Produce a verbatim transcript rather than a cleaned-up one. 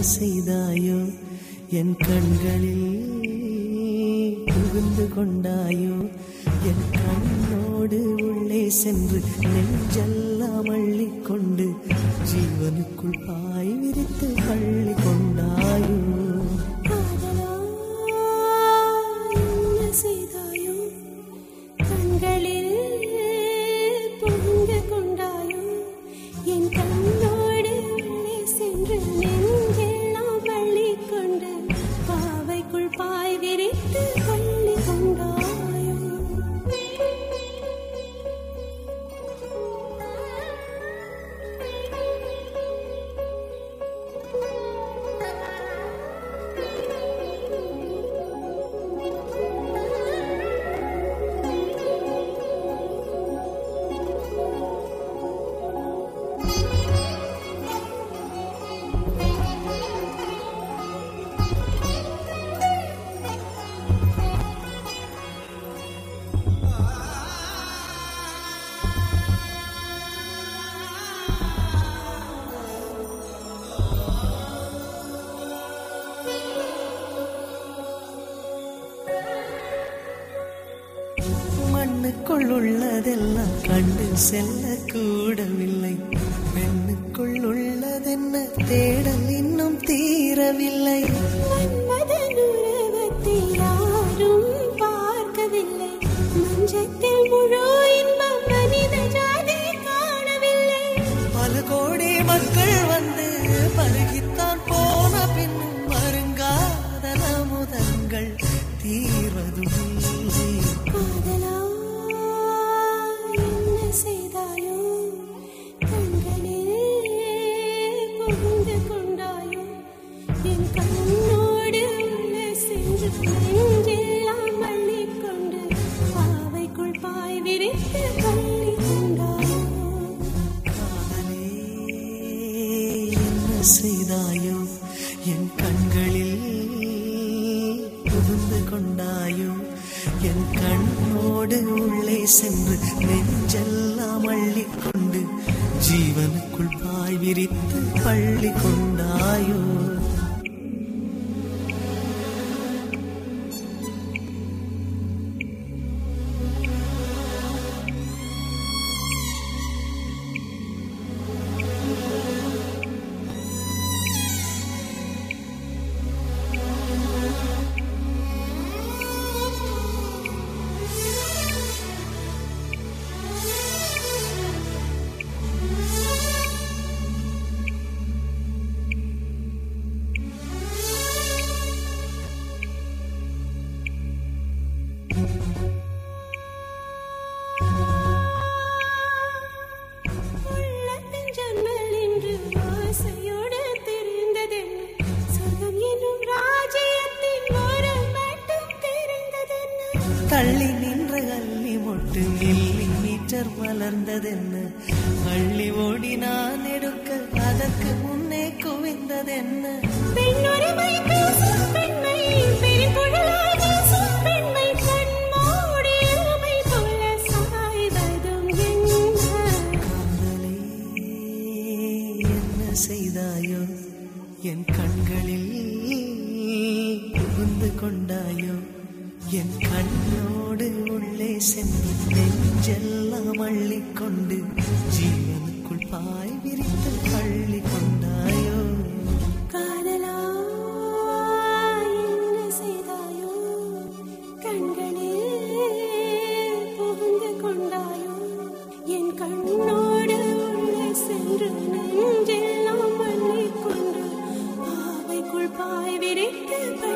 செய்தாயோ என் கண்களில் புகுந்து கொண்டாயோ என் கண்ணோடு உள்ளே சென்று நெஞ்செல்லாம் அள்ளிக்கொண்டு ஜீவனுக்குள் பாய் விரித்து பள்ளி கொண்டாயோ என்ன செய்தாயோ கண்களில் புகுந்து கொண்டாயோ என் கண்ணோடு உள்ளே சென்று நெஞ்செல்லாம் அள்ளிக்கொண்டு பாவைக்குள் பாய் விரித்து பள்ளி கொண்டாயோ மண்ணுக்குள் உள்ளதெல்லாம் கண்டு செல்ல கூடவில்லை பெண்ணுக்குள் உள்ளதென்ன தேடல் இன்னும் தீரவில்லை மன்மதன் உருவத்தை யாரும் பார்க்கவில்லை மஞ்சத்தில் முழு இன்பம் மனித ஜாதி காணவில்லை பல கோடி மக்கள் வந்து பருகித்தான் போன பின்னும் மருங்காத அமுதங்கள் தீர்வதும் காதலா என்ன செய்தாயோ கண்களில் புகுந்து கொண்டாயோ என் கண்ணோடு உள்ளே சென்று நெஞ்செல்லாம் அள்ளிக்கொண்டு பாவைக்குள் பாய் விரித்து பள்ளி கொண்டாயோ காதலே என்ன செய்தாயோ என் கண்களில் புகுந்து கொண்டாயோ என் கண்ணோடு உள்ளே சென்று நெஞ்செல்லாம் அள்ளிக்கொண்டு ஜீவனுக்குள் பாய் விரித்து பள்ளி கொண்டாயோ உள்ளத்தின் ஜன்னல் என்று ஆசையோடு தெரிந்ததென்ன சொர்க்கம் என்னும் ராஜ்யத்தின் ஓரம் மட்டும் தெரிந்ததென்ன தள்ளி நின்ற அள்ளி மொட்டு மில்லி மீட்டர் மலர்ந்ததென்ன அள்ளி ஓடி நான் எடுக்க அதற்கு முன்னே குவிந்ததென்ன பெண்ணுரிமை பேசும் பெண்மை பெருங்குழலாய் பேசும் பெண்மை கண்மூடி ஊமை போல சாய்வதும் என்ன காதலே என்ன செய்தாயோ என் கண்களில் புகுந்து கொண்டாயோ என் கண்ணோடு உள்ளே சென்று நெஞ்செல்லாம் அள்ளிக்கொண்டு ஜீவனுக்குள் பாய் விரித்து பள்ளி கொண்டாயோ காதலா என்ன செய்தாயோ கண்களில் புகுந்து கொண்டாயோ என் கண்ணோடு உள்ளே சென்று நெஞ்செல்லாம் அள்ளிக்கொண்டு பாவைக்குள் பாய் விரித்து